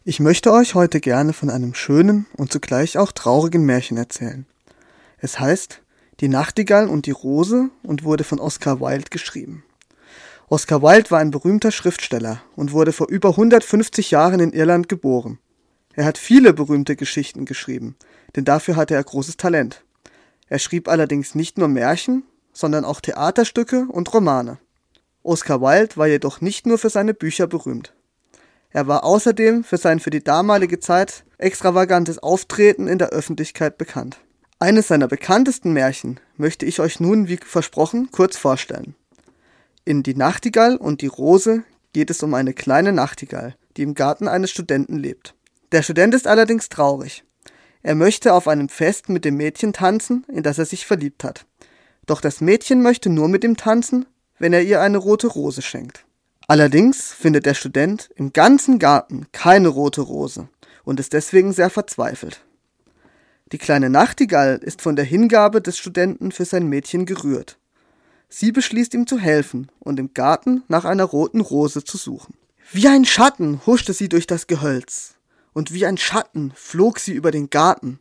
Ich möchte euch heute gerne von einem schönen und zugleich auch traurigen Märchen erzählen. Es heißt Die Nachtigall und die Rose und wurde von Oscar Wilde geschrieben. Oscar Wilde war ein berühmter Schriftsteller und wurde vor über 150 Jahren in Irland geboren. Er hat viele berühmte Geschichten geschrieben, denn dafür hatte er großes Talent. Er schrieb allerdings nicht nur Märchen, sondern auch Theaterstücke und Romane. Oscar Wilde war jedoch nicht nur für seine Bücher berühmt. Er war außerdem für sein für die damalige Zeit extravagantes Auftreten in der Öffentlichkeit bekannt. Eines seiner bekanntesten Märchen möchte ich euch nun, wie versprochen, kurz vorstellen. In Die Nachtigall und die Rose geht es um eine kleine Nachtigall, die im Garten eines Studenten lebt. Der Student ist allerdings traurig. Er möchte auf einem Fest mit dem Mädchen tanzen, in das er sich verliebt hat. Doch das Mädchen möchte nur mit ihm tanzen, wenn er ihr eine rote Rose schenkt. Allerdings findet der Student im ganzen Garten keine rote Rose und ist deswegen sehr verzweifelt. Die kleine Nachtigall ist von der Hingabe des Studenten für sein Mädchen gerührt. Sie beschließt ihm zu helfen und im Garten nach einer roten Rose zu suchen. Wie ein Schatten huschte sie durch das Gehölz und wie ein Schatten flog sie über den Garten.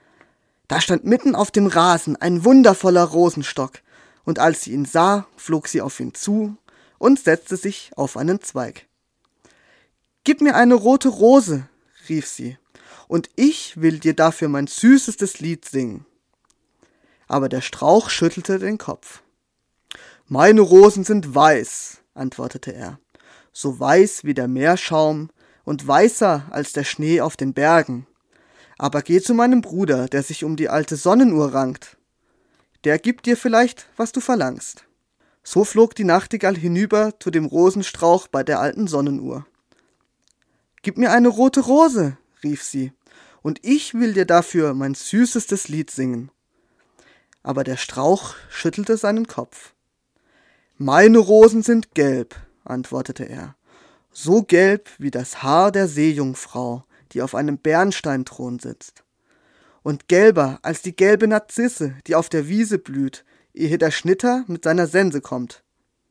Da stand mitten auf dem Rasen ein wundervoller Rosenstock und als sie ihn sah, flog sie auf ihn zu und setzte sich auf einen Zweig. »Gib mir eine rote Rose«, rief sie, »und ich will dir dafür mein süßestes Lied singen.« Aber der Strauch schüttelte den Kopf. »Meine Rosen sind weiß«, antwortete er, »so weiß wie der Meerschaum und weißer als der Schnee auf den Bergen. Aber geh zu meinem Bruder, der sich um die alte Sonnenuhr rankt. Der gibt dir vielleicht, was du verlangst.« So flog die Nachtigall hinüber zu dem Rosenstrauch bei der alten Sonnenuhr. »Gib mir eine rote Rose«, rief sie, »und ich will dir dafür mein süßestes Lied singen.« Aber der Strauch schüttelte seinen Kopf. »Meine Rosen sind gelb«, antwortete er, »so gelb wie das Haar der Seejungfrau, die auf einem Bernsteinthron sitzt. Und gelber als die gelbe Narzisse, die auf der Wiese blüht, ehe der Schnitter mit seiner Sense kommt.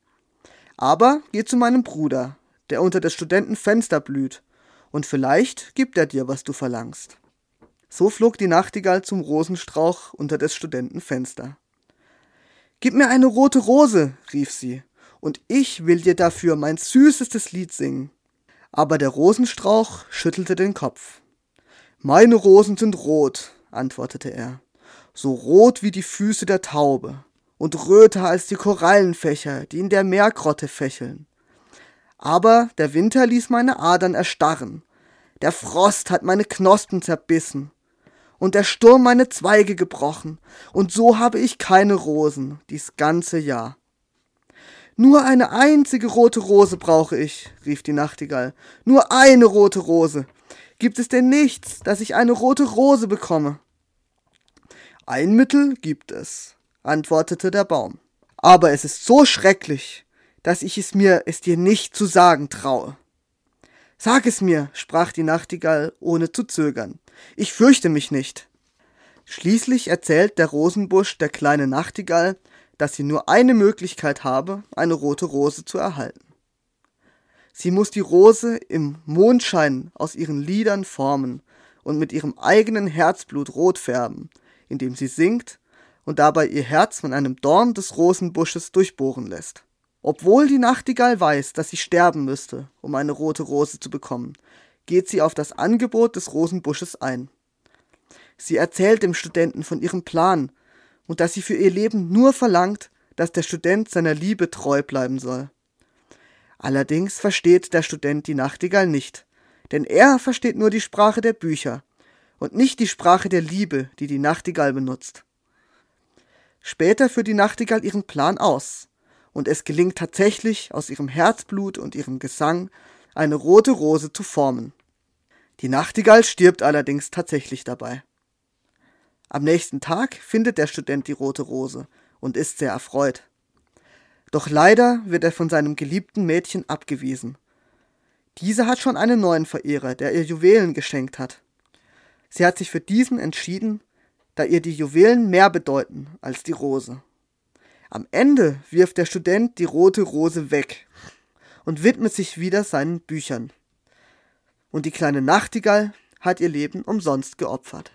Aber geh zu meinem Bruder, der unter des Studenten Fenster blüht, und vielleicht gibt er dir, was du verlangst.« So flog die Nachtigall zum Rosenstrauch unter des Studenten Fenster. »Gib mir eine rote Rose«, rief sie, »und ich will dir dafür mein süßestes Lied singen.« Aber der Rosenstrauch schüttelte den Kopf. »Meine Rosen sind rot«, antwortete er, »so rot wie die Füße der Taube und röter als die Korallenfächer, die in der Meergrotte fächeln. Aber der Winter ließ meine Adern erstarren, der Frost hat meine Knospen zerbissen und der Sturm meine Zweige gebrochen, und so habe ich keine Rosen dies ganze Jahr.« »Nur eine einzige rote Rose brauche ich«, rief die Nachtigall, »nur eine rote Rose. Gibt es denn nichts, dass ich eine rote Rose bekomme?« »Ein Mittel gibt es«, antwortete der Baum, »aber es ist so schrecklich, dass ich es dir nicht zu sagen traue.« »Sag es mir«, sprach die Nachtigall, ohne zu zögern, »ich fürchte mich nicht.« Schließlich erzählt der Rosenbusch der kleinen Nachtigall, dass sie nur eine Möglichkeit habe, eine rote Rose zu erhalten. Sie muss die Rose im Mondschein aus ihren Lidern formen und mit ihrem eigenen Herzblut rot färben, indem sie singt und dabei ihr Herz von einem Dorn des Rosenbusches durchbohren lässt. Obwohl die Nachtigall weiß, dass sie sterben müsste, um eine rote Rose zu bekommen, geht sie auf das Angebot des Rosenbusches ein. Sie erzählt dem Studenten von ihrem Plan und dass sie für ihr Leben nur verlangt, dass der Student seiner Liebe treu bleiben soll. Allerdings versteht der Student die Nachtigall nicht, denn er versteht nur die Sprache der Bücher und nicht die Sprache der Liebe, die die Nachtigall benutzt. Später führt die Nachtigall ihren Plan aus, und es gelingt tatsächlich, aus ihrem Herzblut und ihrem Gesang eine rote Rose zu formen. Die Nachtigall stirbt allerdings tatsächlich dabei. Am nächsten Tag findet der Student die rote Rose und ist sehr erfreut. Doch leider wird er von seinem geliebten Mädchen abgewiesen. Diese hat schon einen neuen Verehrer, der ihr Juwelen geschenkt hat. Sie hat sich für diesen entschieden, da ihr die Juwelen mehr bedeuten als die Rose. Am Ende wirft der Student die rote Rose weg und widmet sich wieder seinen Büchern. Und die kleine Nachtigall hat ihr Leben umsonst geopfert.